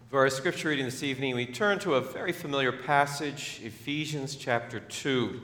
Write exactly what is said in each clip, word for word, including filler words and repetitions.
For our scripture reading this evening, we turn to a very familiar passage, Ephesians chapter two.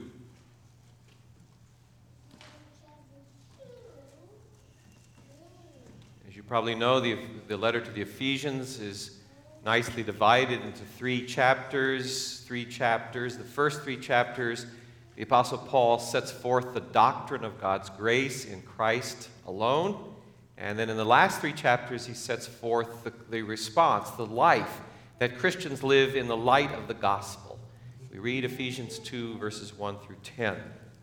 As you probably know, the, the letter to the Ephesians is nicely divided into three chapters. Three chapters. The first three chapters, the Apostle Paul sets forth the doctrine of God's grace in Christ alone. And then in the last three chapters, he sets forth the, the response, the life that Christians live in the light of the gospel. We read Ephesians two, verses one through ten.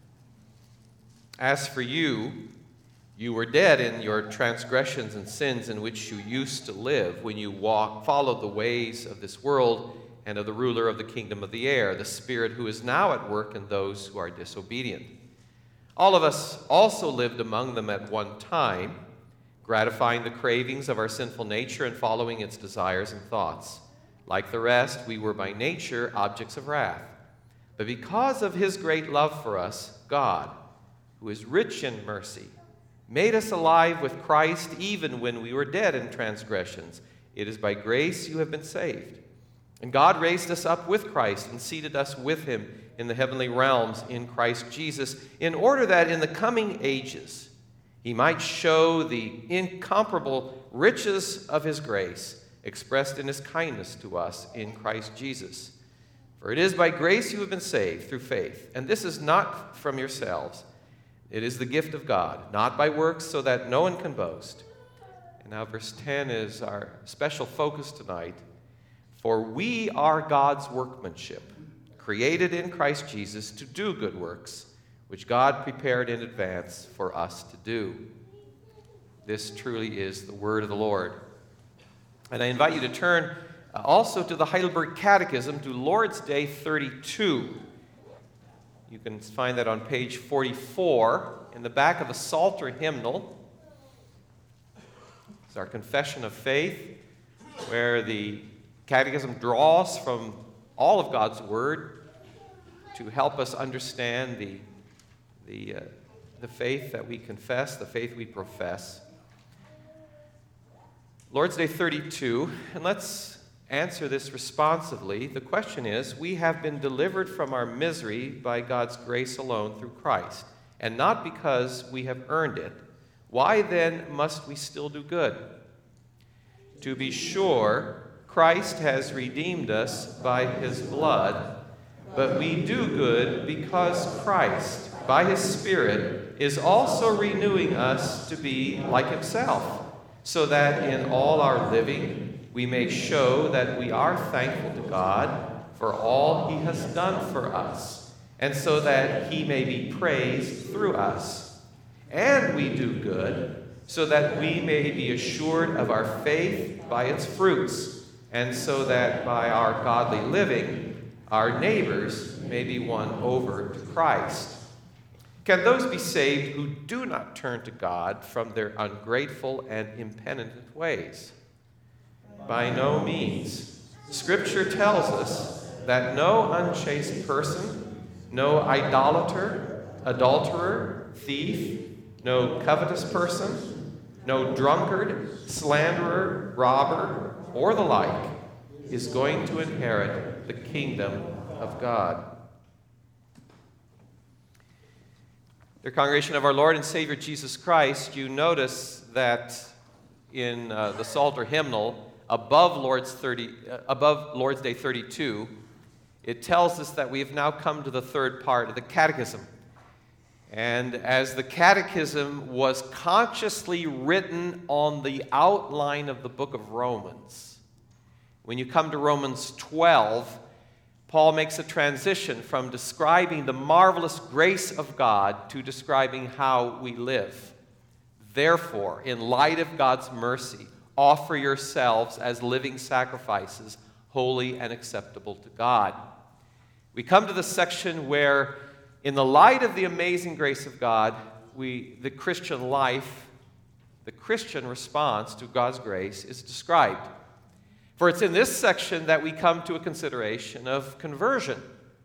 As for you, you were dead in your transgressions and sins in which you used to live when you walked, followed the ways of this world and of the ruler of the kingdom of the air, the spirit who is now at work in those who are disobedient. All of us also lived among them at one time, gratifying the cravings of our sinful nature and following its desires and thoughts. Like the rest, we were by nature objects of wrath. But because of his great love for us, God, who is rich in mercy, made us alive with Christ even when we were dead in transgressions. It is by grace you have been saved. And God raised us up with Christ and seated us with him in the heavenly realms in Christ Jesus, in order that in the coming ages he might show the incomparable riches of his grace expressed in his kindness to us in Christ Jesus. For it is by grace you have been saved through faith, and this is not from yourselves. It is the gift of God, not by works, so that no one can boast. And now verse ten is our special focus tonight. For we are God's workmanship, created in Christ Jesus to do good works, which God prepared in advance for us to do. This truly is the word of the Lord. And I invite you to turn also to the Heidelberg Catechism, to Lord's Day thirty-two. You can find that on page forty-four in the back of the Psalter hymnal. It's our confession of faith, where the Catechism draws from all of God's Word to help us understand the The, uh, the faith that we confess, the faith we profess. Lord's Day thirty-two, and let's answer this responsively. The question is, we have been delivered from our misery by God's grace alone through Christ, and not because we have earned it. Why then must we still do good? To be sure, Christ has redeemed us by his blood, but we do good because Christ, by his Spirit, is also renewing us to be like himself, so that in all our living we may show that we are thankful to God for all he has done for us, and so that he may be praised through us. And we do good, so that we may be assured of our faith by its fruits, and so that by our godly living our neighbors may be won over to Christ. Can those be saved who do not turn to God from their ungrateful and impenitent ways? By no means. Scripture tells us that no unchaste person, no idolater, adulterer, thief, no covetous person, no drunkard, slanderer, robber, or the like is going to inherit the kingdom of God. Dear congregation of our Lord and Savior Jesus Christ, you notice that in uh, the Psalter hymnal, above Lord's, thirty, uh, above Lord's Day thirty-two, it tells us that we have now come to the third part of the Catechism. And as the Catechism was consciously written on the outline of the book of Romans, when you come to Romans twelve, Paul makes a transition from describing the marvelous grace of God to describing how we live. Therefore, in light of God's mercy, offer yourselves as living sacrifices, holy and acceptable to God. We come to the section where, in the light of the amazing grace of God, we, the Christian life, the Christian response to God's grace is described. For it's in this section that we come to a consideration of conversion.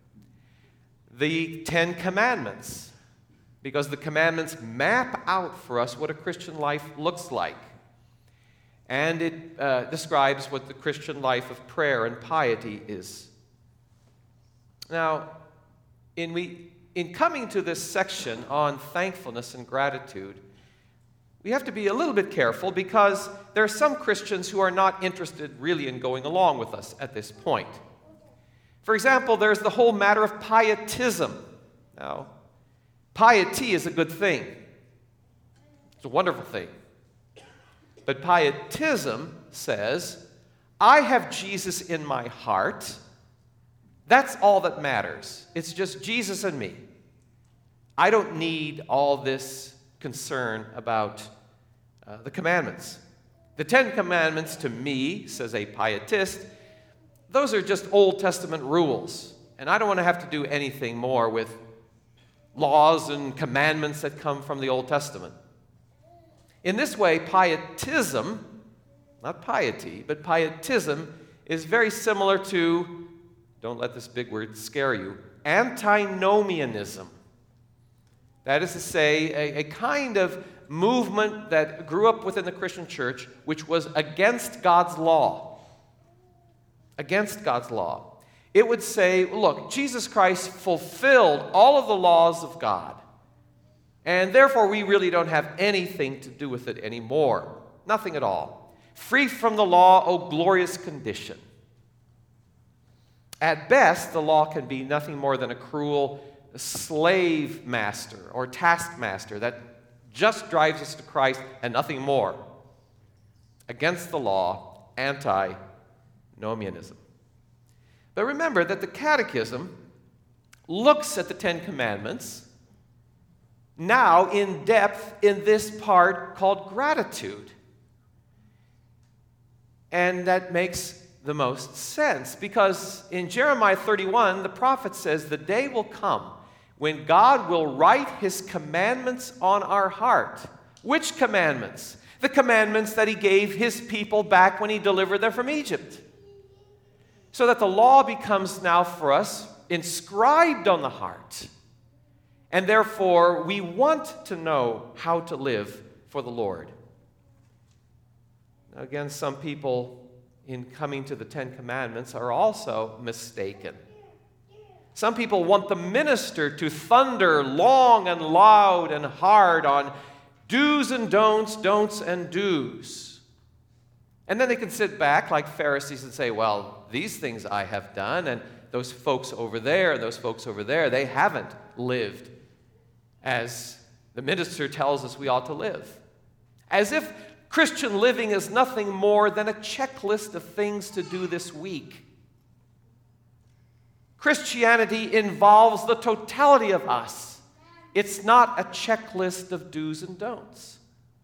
The Ten Commandments, because the commandments map out for us what a Christian life looks like. and it uh, describes what the Christian life of prayer and piety is. Now, in, we, in coming to this section on thankfulness and gratitude, we have to be a little bit careful because there are some Christians who are not interested really in going along with us at this point. For example, there's the whole matter of pietism. Now, piety is a good thing. It's a wonderful thing. But pietism says, I have Jesus in my heart. That's all that matters. It's just Jesus and me. I don't need all this concern about uh, the commandments. The Ten Commandments to me, says a pietist, those are just Old Testament rules. And I don't want to have to do anything more with laws and commandments that come from the Old Testament. In this way, pietism, not piety, but pietism is very similar to, don't let this big word scare you, antinomianism. That is to say, a, a kind of movement that grew up within the Christian church which was against God's law. Against God's law. It would say, look, Jesus Christ fulfilled all of the laws of God. And therefore, we really don't have anything to do with it anymore. Nothing at all. Free from the law, oh glorious condition. At best, the law can be nothing more than a cruel slave master or taskmaster that just drives us to Christ and nothing more. Against the law, antinomianism. But remember that the Catechism looks at the Ten Commandments now in depth in this part called gratitude. And that makes the most sense because in Jeremiah thirty-one, the prophet says, the day will come when God will write his commandments on our heart. Which commandments? The commandments that he gave his people back when he delivered them from Egypt. So that the law becomes now for us inscribed on the heart. And therefore, we want to know how to live for the Lord. Now, again, some people in coming to the Ten Commandments are also mistaken. Some people want the minister to thunder long and loud and hard on do's and don'ts, don'ts and do's. And then they can sit back like Pharisees and say, well, these things I have done, and those folks over there, and those folks over there, they haven't lived as the minister tells us we ought to live. As if Christian living is nothing more than a checklist of things to do this week. Christianity involves the totality of us. It's not a checklist of do's and don'ts.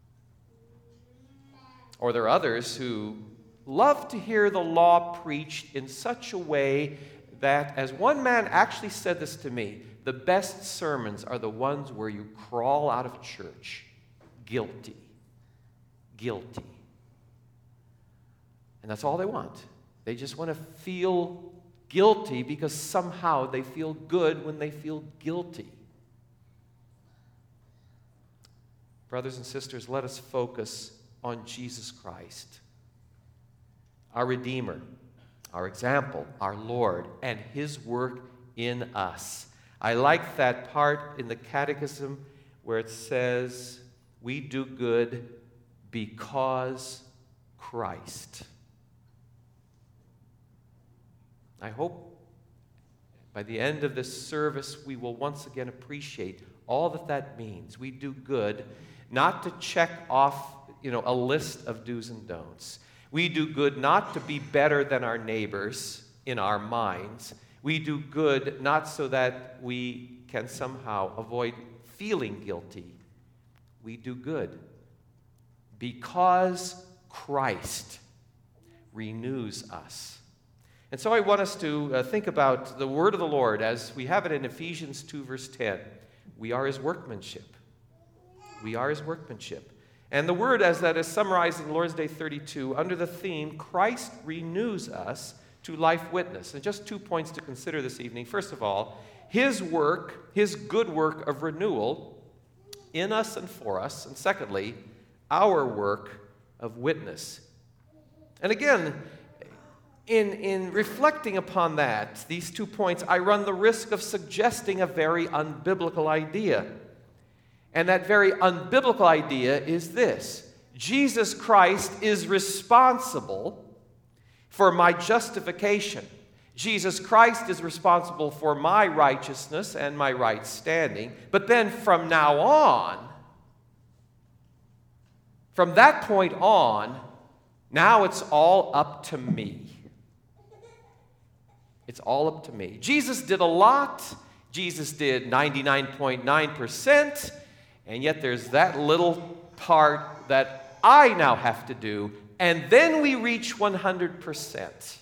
Or there are others who love to hear the law preached in such a way that, as one man actually said this to me, the best sermons are the ones where you crawl out of church guilty. Guilty. And that's all they want. They just want to feel guilty because somehow they feel good when they feel guilty. Brothers and sisters, let us focus on Jesus Christ, our Redeemer, our example, our Lord, and his work in us. I like that part in the Catechism where it says, we do good because Christ. I hope by the end of this service we will once again appreciate all that that means. We do good not to check off, you know, a list of do's and don'ts. We do good not to be better than our neighbors in our minds. We do good not so that we can somehow avoid feeling guilty. We do good because Christ renews us. And so I want us to uh, think about the word of the Lord as we have it in Ephesians two, verse ten. We are his workmanship. We are his workmanship. And the word as that is summarized in Lord's Day thirty-two under the theme, Christ renews us to life witness. And just two points to consider this evening. First of all, his work, his good work of renewal in us and for us. And secondly, our work of witness And again, in, in reflecting upon that, these two points, I run the risk of suggesting a very unbiblical idea. And that very unbiblical idea is this: Jesus Christ is responsible for my justification. Jesus Christ is responsible for my righteousness and my right standing. But then from now on, from that point on, now it's all up to me. It's all up to me. Jesus did a lot. Jesus did ninety-nine point nine percent. And yet there's that little part that I now have to do. And then we reach one hundred percent.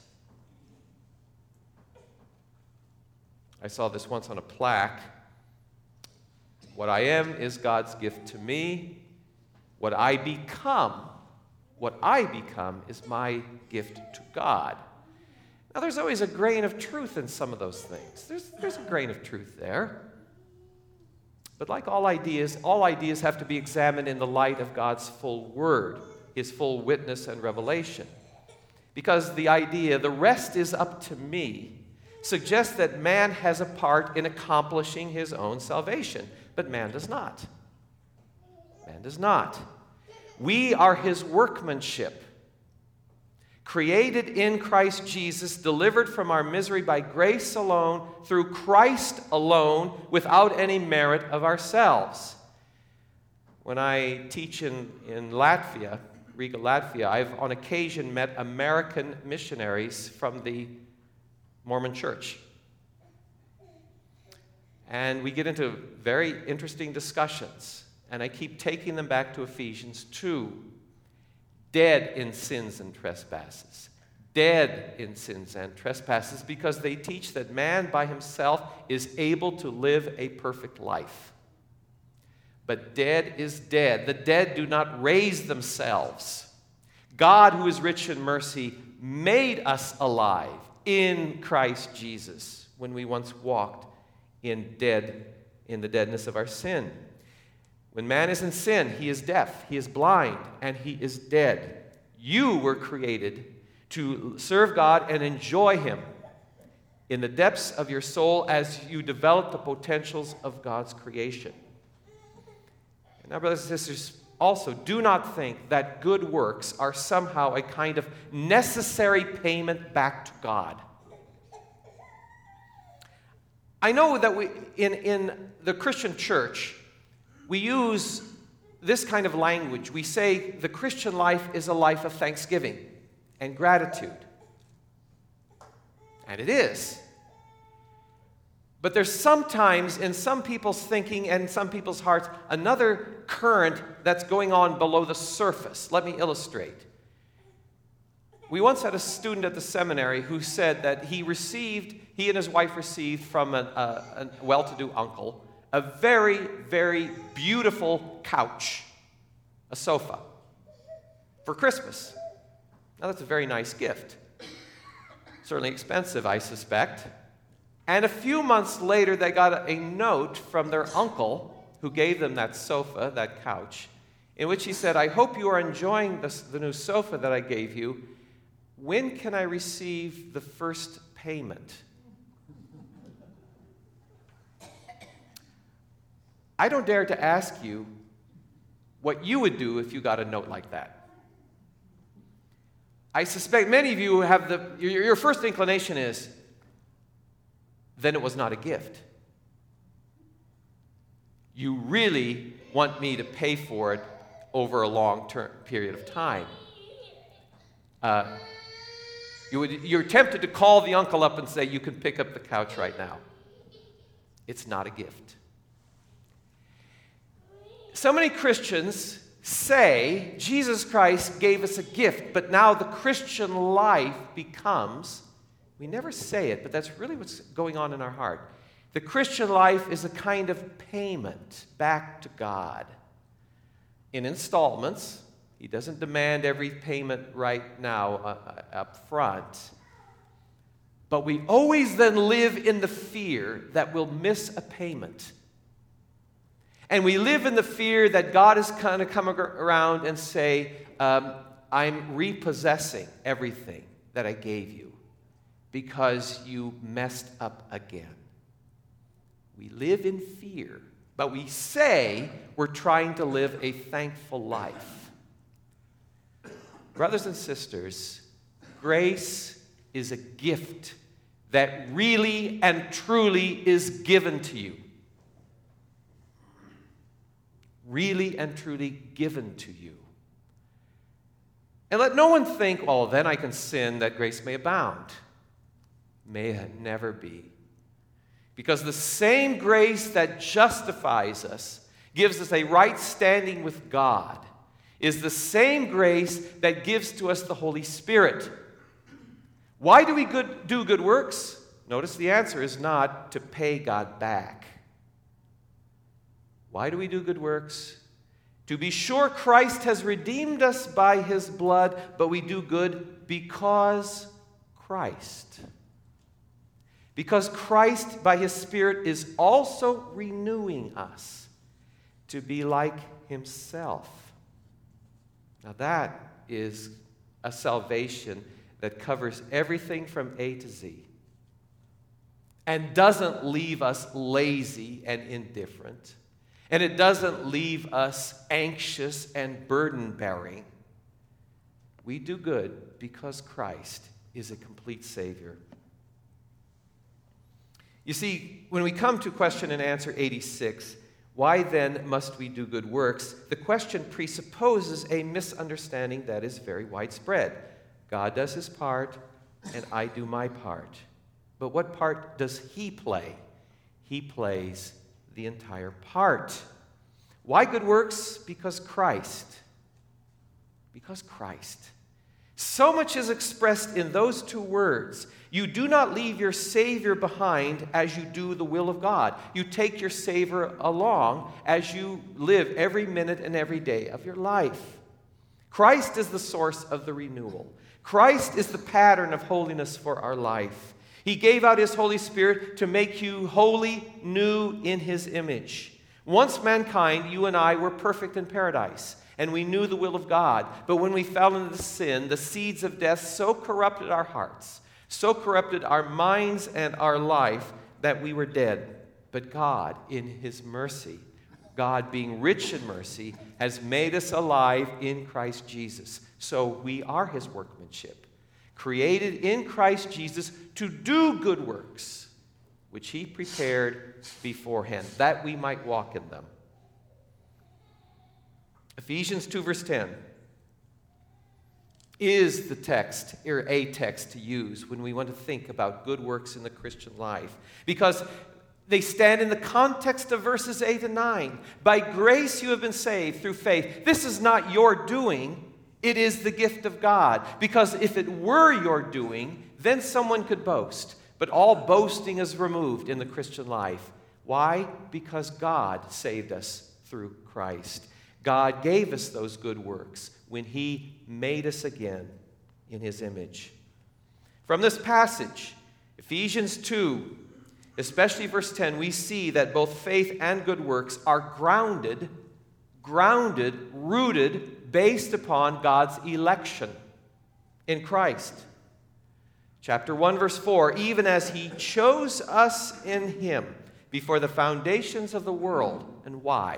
I saw this once on a plaque. What I am is God's gift to me. What I become, what I become is my gift to God. Now, there's always a grain of truth in some of those things. There's, there's a grain of truth there. But like all ideas, all ideas have to be examined in the light of God's full word, his full witness and revelation. Because the idea, the rest is up to me, suggests that man has a part in accomplishing his own salvation. But man does not. Man does not. We are his workmanship, created in Christ Jesus, delivered from our misery by grace alone, through Christ alone, without any merit of ourselves. When I teach in, in Latvia, Riga, Latvia, I've on occasion met American missionaries from the Mormon Church. And we get into very interesting discussions. And I keep taking them back to Ephesians two. Dead in sins and trespasses. Dead in sins and trespasses, because they teach that man by himself is able to live a perfect life. But dead is dead. The dead do not raise themselves. God, who is rich in mercy, made us alive in Christ Jesus when we once walked in dead, in the deadness of our sin. When man is in sin, he is deaf, he is blind, and he is dead. You were created to serve God and enjoy him in the depths of your soul as you develop the potentials of God's creation. And now, brothers and sisters, also do not think that good works are somehow a kind of necessary payment back to God. I know that we, in, in the Christian church, we use this kind of language. We say the Christian life is a life of thanksgiving and gratitude. And it is. But there's sometimes in some people's thinking and some people's hearts another current that's going on below the surface. Let me illustrate. We once had a student at the seminary who said that he received, he and his wife received from a, a, a well-to-do uncle a very, very beautiful couch, a sofa, for Christmas. Now, that's a very nice gift. Certainly expensive, I suspect. And a few months later, they got a note from their uncle, who gave them that sofa, that couch, in which he said, "I hope you are enjoying this, the new sofa that I gave you. When can I receive the first payment?" I don't dare to ask you what you would do if you got a note like that. I suspect many of you have the, your, your first inclination is, then it was not a gift. You really want me to pay for it over a long term period of time. Uh, you would, you're tempted to call the uncle up and say, "You can pick up the couch right now." It's not a gift. So many Christians say Jesus Christ gave us a gift, but now the Christian life becomes, we never say it, but that's really what's going on in our heart. The Christian life is a kind of payment back to God in installments. He doesn't demand every payment right now uh, up front. But we always then live in the fear that we'll miss a payment. And we live in the fear that God is going to come around and say, um, I'm repossessing everything that I gave you because you messed up again. We live in fear, but we say we're trying to live a thankful life. Brothers and sisters, grace is a gift that really and truly is given to you. Really and truly given to you. And let no one think, oh, then I can sin that grace may abound. May it never be. Because the same grace that justifies us, gives us a right standing with God, is the same grace that gives to us the Holy Spirit. Why do we good, do good works? Notice the answer is not to pay God back. Why do we do good works? To be sure Christ has redeemed us by his blood, but we do good because Christ. Because Christ, by his Spirit, is also renewing us to be like himself. Now that is a salvation that covers everything from A to Z and doesn't leave us lazy and indifferent. And it doesn't leave us anxious and burden-bearing. We do good because Christ is a complete Savior. You see, when we come to question and answer eighty-six, why then must we do good works? The question presupposes a misunderstanding that is very widespread. God does his part, and I do my part. But what part does he play? He plays the entire part. Why good works? Because Christ. Because Christ. So much is expressed in those two words. You do not leave your Savior behind as you do the will of God. You take your Savior along as you live every minute and every day of your life. Christ is the source of the renewal. Christ is the pattern of holiness for our life. He gave out his Holy Spirit to make you holy, new in his image. Once mankind, you and I, were perfect in paradise, and we knew the will of God. But when we fell into sin, the seeds of death so corrupted our hearts, so corrupted our minds and our life, that we were dead. But God, in his mercy, God being rich in mercy, has made us alive in Christ Jesus. So we are his workmanship, created in Christ Jesus to do good works, which he prepared beforehand, that we might walk in them. Ephesians two, verse ten is the text, or a text to use when we want to think about good works in the Christian life, because they stand in the context of verses eight and nine. By grace you have been saved through faith. This is not your doing. It is the gift of God. Because if it were your doing, then someone could boast. But all boasting is removed in the Christian life. Why? Because God saved us through Christ. God gave us those good works when he made us again in his image. From this passage, Ephesians two, especially verse ten, we see that both faith and good works are grounded, grounded, rooted, based upon God's election in Christ. Chapter one, verse four, even as he chose us in him before the foundations of the world. And why?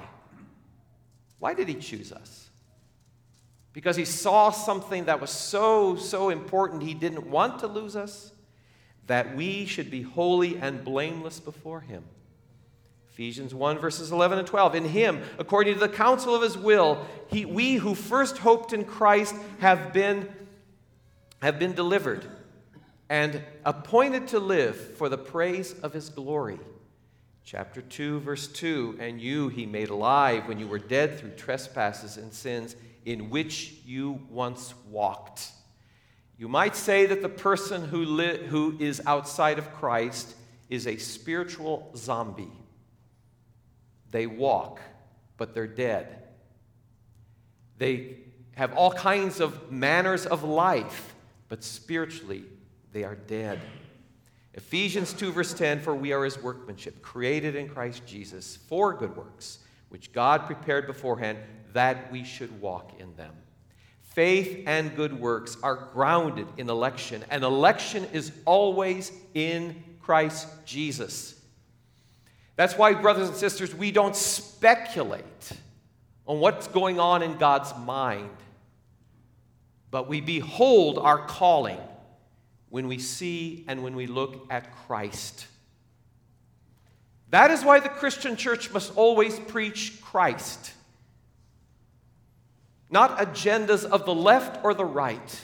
Why did he choose us? Because he saw something that was so, so important he didn't want to lose us, that we should be holy and blameless before him. Ephesians one, verses eleven and twelve. In him, according to the counsel of his will, he, we who first hoped in Christ have been, have been delivered and appointed to live for the praise of his glory. Chapter two, verse two, and you he made alive when you were dead through trespasses and sins in which you once walked. You might say that the person who, li- who is outside of Christ is a spiritual zombie. They walk, but they're dead. They have all kinds of manners of life, but spiritually they are dead. Ephesians two, verse ten, for we are his workmanship, created in Christ Jesus for good works, which God prepared beforehand that we should walk in them. Faith and good works are grounded in election, and election is always in Christ Jesus. That's why, brothers and sisters, we don't speculate on what's going on in God's mind, but we behold our calling when we see and when we look at Christ. That is why the Christian church must always preach Christ. Not agendas of the left or the right.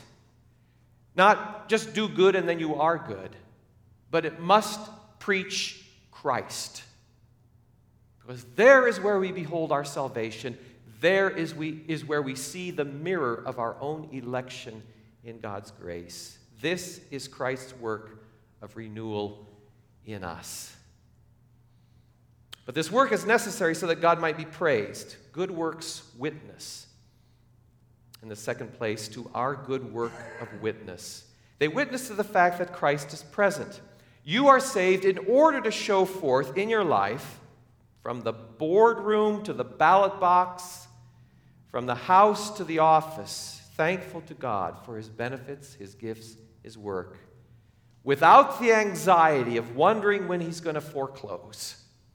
Not just do good and then you are good. But it must preach Christ. Because there is where we behold our salvation. There is, we, is where we see the mirror of our own election in God's grace. This is Christ's work of renewal in us. But this work is necessary so that God might be praised. Good works witness. In the second place, to our good work of witness. They witness to the fact that Christ is present. You are saved in order to show forth in your life, from the boardroom to the ballot box, from the house to the office, thankful to God for his benefits, his gifts, his work, without the anxiety of wondering when he's going to foreclose.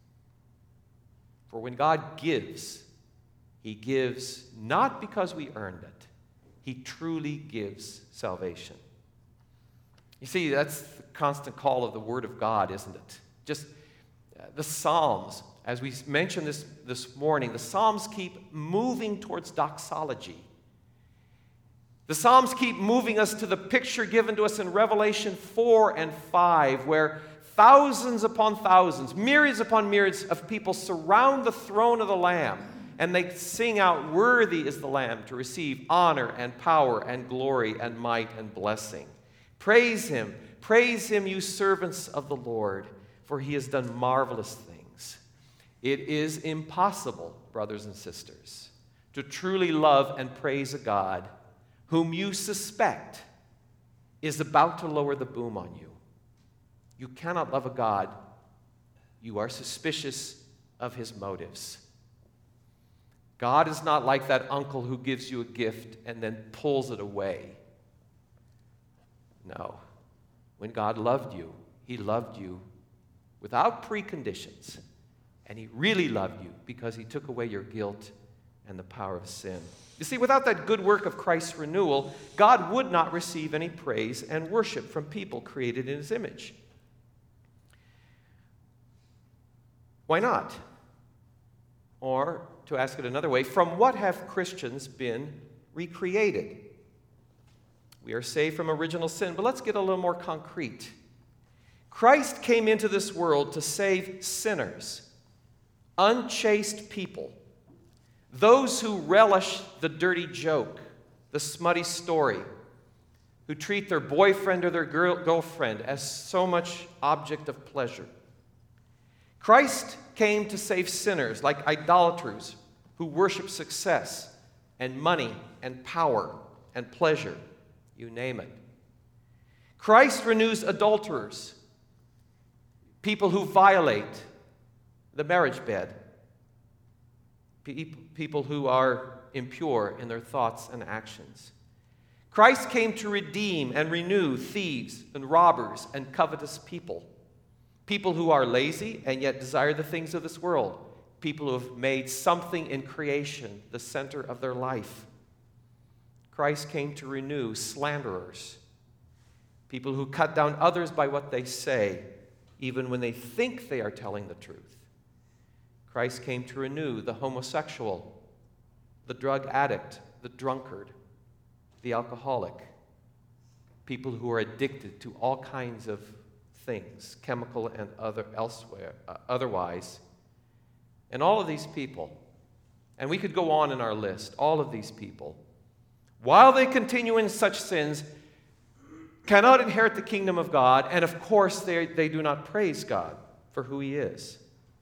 For when God gives, he gives not because we earned it. He truly gives salvation. You see, that's the constant call of the Word of God, isn't it? Just uh, the Psalms, as we mentioned this, this morning, the Psalms keep moving towards doxology. The Psalms keep moving us to the picture given to us in Revelation four and five, where thousands upon thousands, myriads upon myriads of people surround the throne of the Lamb, and they sing out, "Worthy is the Lamb to receive honor and power and glory and might and blessing. Praise him, praise him, you servants of the Lord, for he has done marvelous things." It is impossible, brothers and sisters, to truly love and praise a God whom you suspect is about to lower the boom on you. You cannot love a God you are suspicious of his motives. God is not like that uncle who gives you a gift and then pulls it away. No. When God loved you, he loved you without preconditions. And he really loved you because he took away your guilt and the power of sin. You see, without that good work of Christ's renewal, God would not receive any praise and worship from people created in his image. Why not? Or, to ask it another way, from what have Christians been recreated? We are saved from original sin, but let's get a little more concrete. Christ came into this world to save sinners, unchaste people, those who relish the dirty joke, the smutty story, who treat their boyfriend or their girl, girlfriend as so much object of pleasure. Christ came to save sinners like idolaters who worship success and money and power and pleasure, you name it. Christ renews adulterers, people who violate the marriage bed, people who are impure in their thoughts and actions. Christ came to redeem and renew thieves and robbers and covetous people. People who are lazy and yet desire the things of this world. People who have made something in creation the center of their life. Christ came to renew slanderers. People who cut down others by what they say, even when they think they are telling the truth. Christ came to renew the homosexual, the drug addict, the drunkard, the alcoholic. People who are addicted to all kinds of things, chemical and other elsewhere, uh, otherwise. And all of these people, and we could go on in our list, all of these people, while they continue in such sins, cannot inherit the kingdom of God, and of course they, they do not praise God for who he is.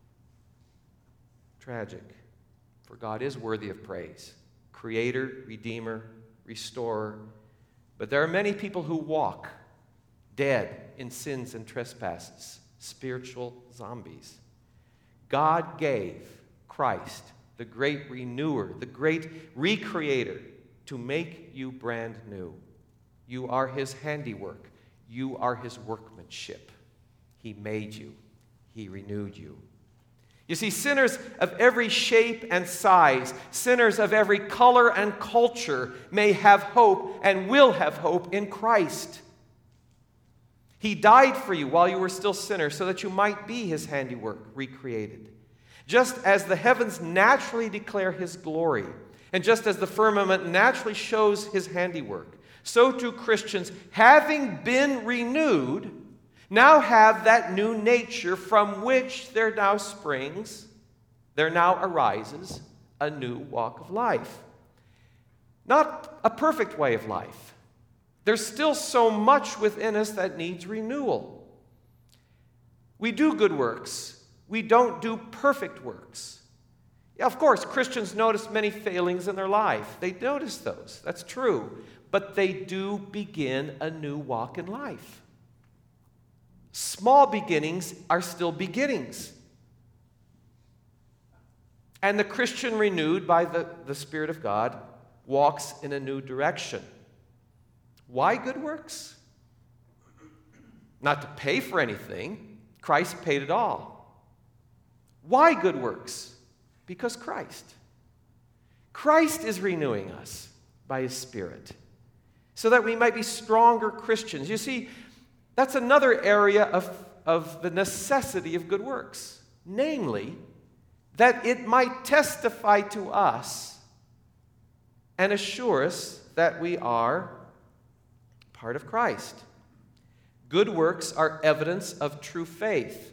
Tragic, for God is worthy of praise. Creator, Redeemer, Restorer. But there are many people who walk dead in sins and trespasses, spiritual zombies. God gave Christ, the great renewer, the great recreator, to make you brand new. You are his handiwork. You are his workmanship. He made you. He renewed you. You see, sinners of every shape and size, sinners of every color and culture may have hope and will have hope in Christ. He died for you while you were still sinners so that you might be his handiwork, recreated. Just as the heavens naturally declare his glory, and just as the firmament naturally shows his handiwork, so too Christians, having been renewed, now have that new nature from which there now springs, there now arises a new walk of life. Not a perfect way of life. There's still so much within us that needs renewal. We do good works. We don't do perfect works. Yeah, of course, Christians notice many failings in their life. They notice those. That's true. But they do begin a new walk in life. Small beginnings are still beginnings. And the Christian renewed by the, the Spirit of God walks in a new direction. Why good works? Not to pay for anything. Christ paid it all. Why good works? Because Christ. Christ is renewing us by his Spirit so that we might be stronger Christians. You see, that's another area of, of the necessity of good works, namely, that it might testify to us and assure us that we are part of Christ. Good works are evidence of true faith.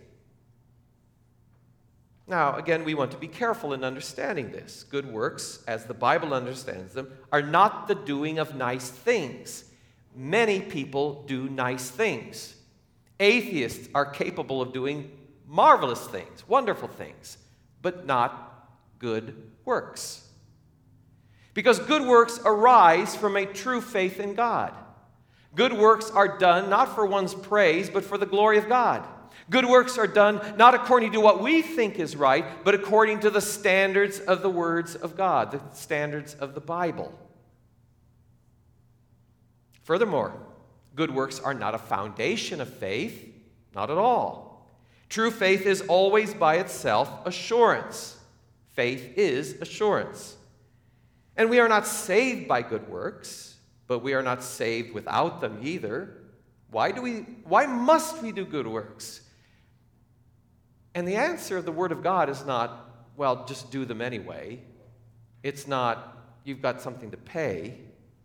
Now, again, we want to be careful in understanding this. Good works, as the Bible understands them, are not the doing of nice things. Many people do nice things. Atheists are capable of doing marvelous things, wonderful things, but not good works. Because good works arise from a true faith in God. Good works are done not for one's praise, but for the glory of God. Good works are done not according to what we think is right, but according to the standards of the words of God, the standards of the Bible. Furthermore, good works are not a foundation of faith, not at all. True faith is always by itself assurance. Faith is assurance. And we are not saved by good works, but we are not saved without them either. Why do we, why must we do good works? And the answer of the Word of God is not, well, just do them anyway. It's not, you've got something to pay.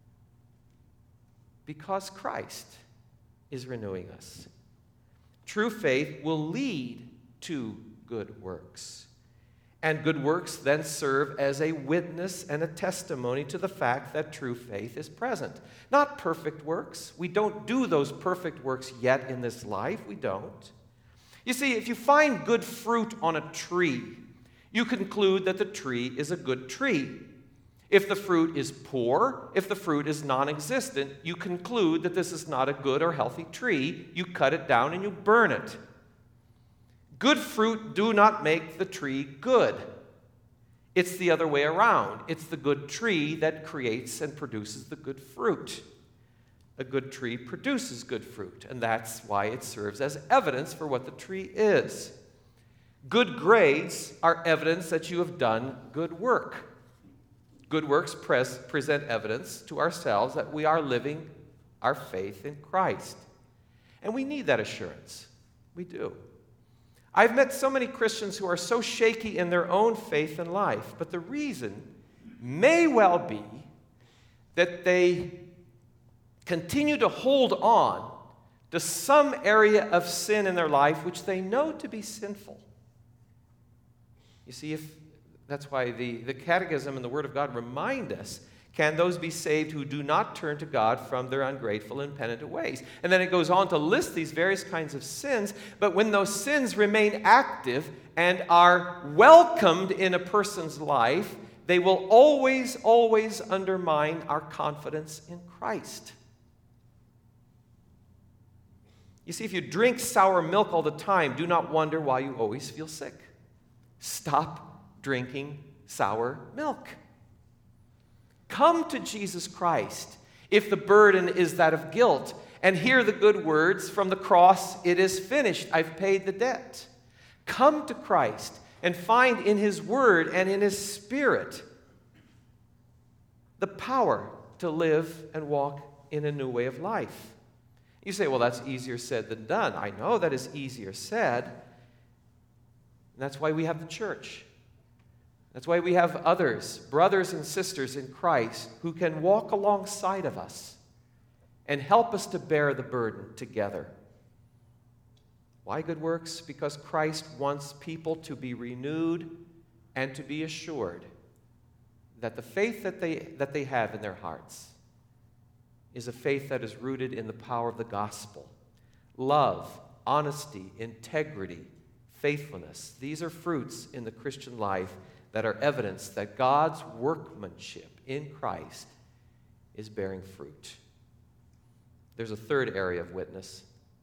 Because Christ is renewing us. True faith will lead to good works. And good works then serve as a witness and a testimony to the fact that true faith is present. Not perfect works. We don't do those perfect works yet in this life. We don't. You see, if you find good fruit on a tree, you conclude that the tree is a good tree. If the fruit is poor, if the fruit is non-existent, you conclude that this is not a good or healthy tree. You cut it down and you burn it. Good fruit do not make the tree good. It's the other way around. It's the good tree that creates and produces the good fruit. A good tree produces good fruit, and that's why it serves as evidence for what the tree is. Good grades are evidence that you have done good work. Good works pres- present evidence to ourselves that we are living our faith in Christ. And we need that assurance. We do. I've met so many Christians who are so shaky in their own faith and life, but the reason may well be that they continue to hold on to some area of sin in their life which they know to be sinful. You see, if that's why the, the Catechism and the Word of God remind us, can those be saved who do not turn to God from their ungrateful and impenitent ways? And then it goes on to list these various kinds of sins, but when those sins remain active and are welcomed in a person's life, they will always, always undermine our confidence in Christ. You see, if you drink sour milk all the time, do not wonder why you always feel sick. Stop drinking sour milk. Come to Jesus Christ if the burden is that of guilt, and hear the good words from the cross, "It is finished, I've paid the debt." Come to Christ and find in His Word and in His Spirit the power to live and walk in a new way of life. You say, well, that's easier said than done. I know that is easier said. And that's why we have the church. That's why we have others, brothers and sisters in Christ, who can walk alongside of us and help us to bear the burden together. Why good works? Because Christ wants people to be renewed and to be assured that the faith that they, that they have in their hearts is a faith that is rooted in the power of the gospel. Love, honesty, integrity, faithfulness. These are fruits in the Christian life that are evidence that God's workmanship in Christ is bearing fruit. There's a third area of witness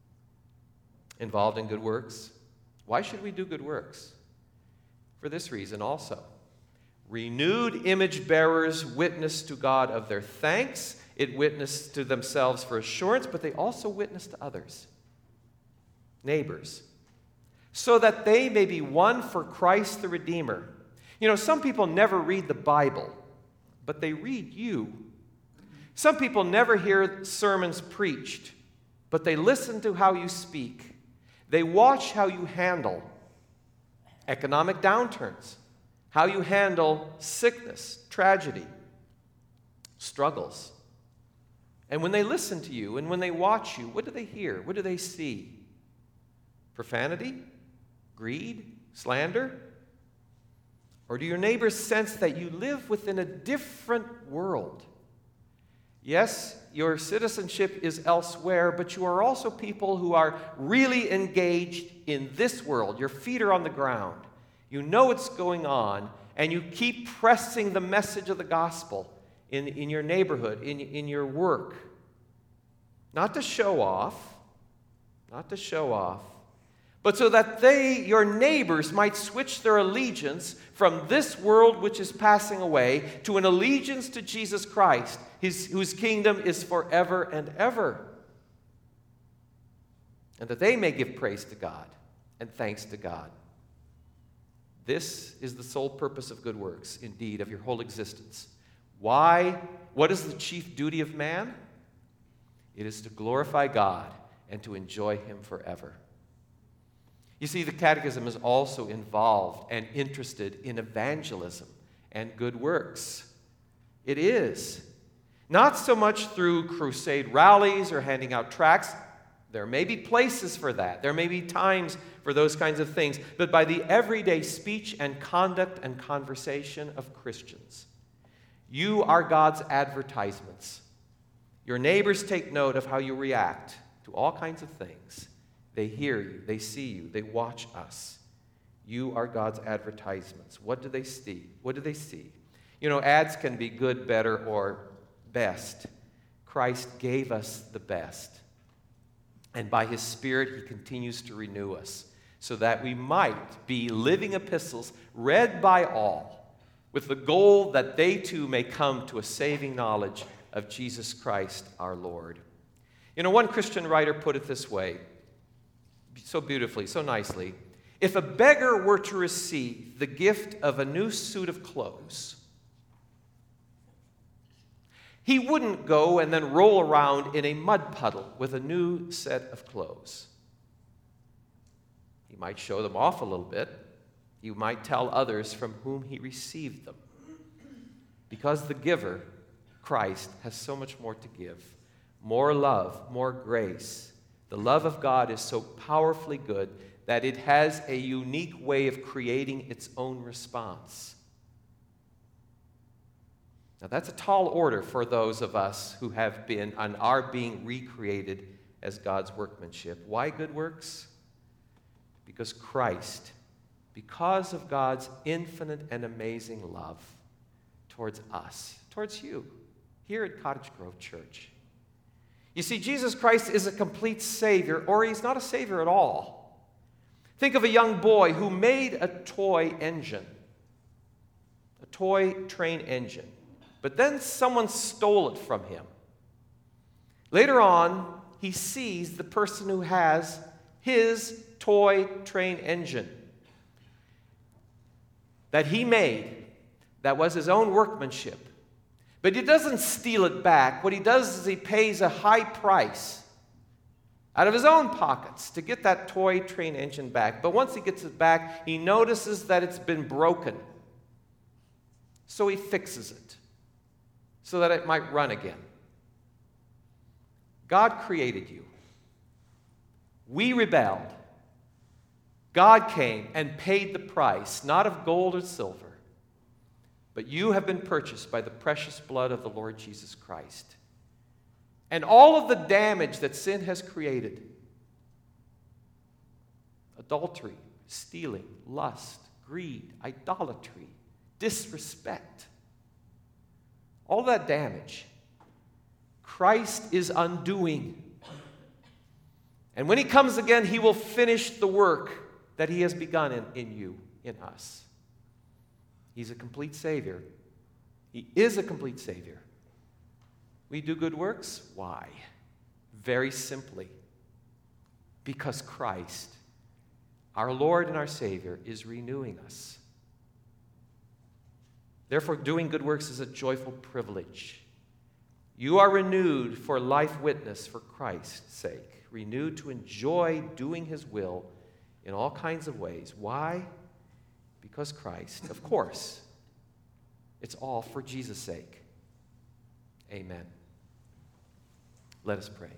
involved in good works. Why should we do good works? For this reason also. Renewed image bearers witness to God of their thanks. It witness to themselves for assurance, but they also witness to others, neighbors, so that they may be won for Christ the Redeemer. You know, some people never read the Bible, but they read you. Some people never hear sermons preached, but they listen to how you speak. They watch how you handle economic downturns, how you handle sickness, tragedy, struggles. And when they listen to you and when they watch you, what do they hear? What do they see? Profanity? Greed? Slander? Or do your neighbors sense that you live within a different world? Yes, your citizenship is elsewhere, but you are also people who are really engaged in this world. Your feet are on the ground. You know what's going on, and you keep pressing the message of the gospel in, in your neighborhood, in, in your work. Not to show off, not to show off, but so that they, your neighbors, might switch their allegiance from this world which is passing away to an allegiance to Jesus Christ, his, whose kingdom is forever and ever. And that they may give praise to God and thanks to God. This is the sole purpose of good works, indeed, of your whole existence. Why? What is the chief duty of man? It is to glorify God and to enjoy Him forever. You see, the Catechism is also involved and interested in evangelism and good works. It is. Not so much through crusade rallies or handing out tracts. There may be places for that. There may be times for those kinds of things. But by the everyday speech and conduct and conversation of Christians, you are God's advertisements. Your neighbors take note of how you react to all kinds of things. They hear you, they see you, they watch us. You are God's advertisements. What do they see? What do they see? You know, ads can be good, better, or best. Christ gave us the best. And by His Spirit, He continues to renew us so that we might be living epistles read by all with the goal that they too may come to a saving knowledge of Jesus Christ our Lord. You know, one Christian writer put it this way, so beautifully, so nicely. If a beggar were to receive the gift of a new suit of clothes, he wouldn't go and then roll around in a mud puddle with a new set of clothes. He might show them off a little bit. He might tell others from whom he received them. Because the giver, Christ, has so much more to give. More love, more grace. The love of God is so powerfully good that it has a unique way of creating its own response. Now, that's a tall order for those of us who have been and are being recreated as God's workmanship. Why good works? Because Christ, because of God's infinite and amazing love towards us, towards you, here at Cottage Grove Church. You see, Jesus Christ is a complete Savior, or He's not a Savior at all. Think of a young boy who made a toy engine, a toy train engine. but then someone stole it from him. Later on, he sees the person who has his toy train engine that he made, that was his own workmanship. But he doesn't steal it back. What he does is he pays a high price out of his own pockets to get that toy train engine back. But once he gets it back, he notices that it's been broken. So he fixes it so that it might run again. God created you. We rebelled. God came and paid the price, not of gold or silver, but you have been purchased by the precious blood of the Lord Jesus Christ. And all of the damage that sin has created, adultery, stealing, lust, greed, idolatry, disrespect, all that damage, Christ is undoing. And when he comes again, he will finish the work that he has begun in, in you, in us. He's a complete Savior. He is a complete Savior. We do good works? Why? Very simply, because Christ, our Lord and our Savior, is renewing us. Therefore, doing good works is a joyful privilege. You are renewed for life witness for Christ's sake, renewed to enjoy doing his will in all kinds of ways. Why? Because Christ, of course. It's all for Jesus' sake. Amen. Let us pray.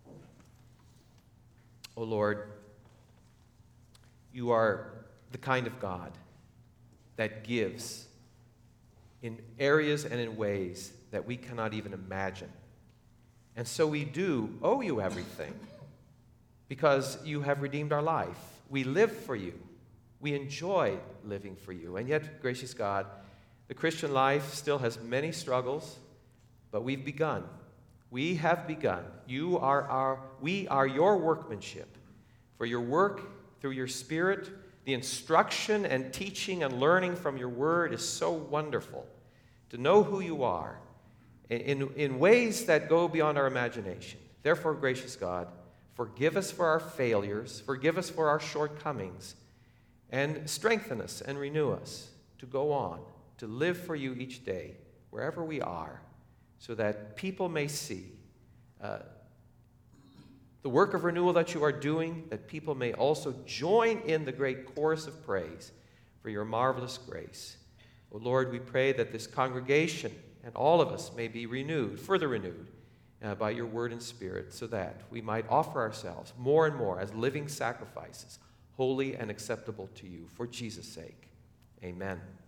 O Lord, you are the kind of God that gives in areas and in ways that we cannot even imagine. And so we do owe you everything because you have redeemed our life. We live for you. We enjoy living for you. And yet, gracious God, the Christian life still has many struggles, but we've begun. We have begun. You are our, we are your workmanship. For your work through your Spirit, the instruction and teaching and learning from your word is so wonderful. To know who you are in, in ways that go beyond our imagination. Therefore, gracious God, forgive us for our failures, forgive us for our shortcomings, and strengthen us and renew us to go on, to live for you each day, wherever we are, so that people may see uh, the work of renewal that you are doing, that people may also join in the great chorus of praise for your marvelous grace. O Lord, we pray that this congregation and all of us may be renewed, further renewed, uh, by your word and spirit, so that we might offer ourselves more and more as living sacrifices, holy and acceptable to you, for Jesus' sake. Amen.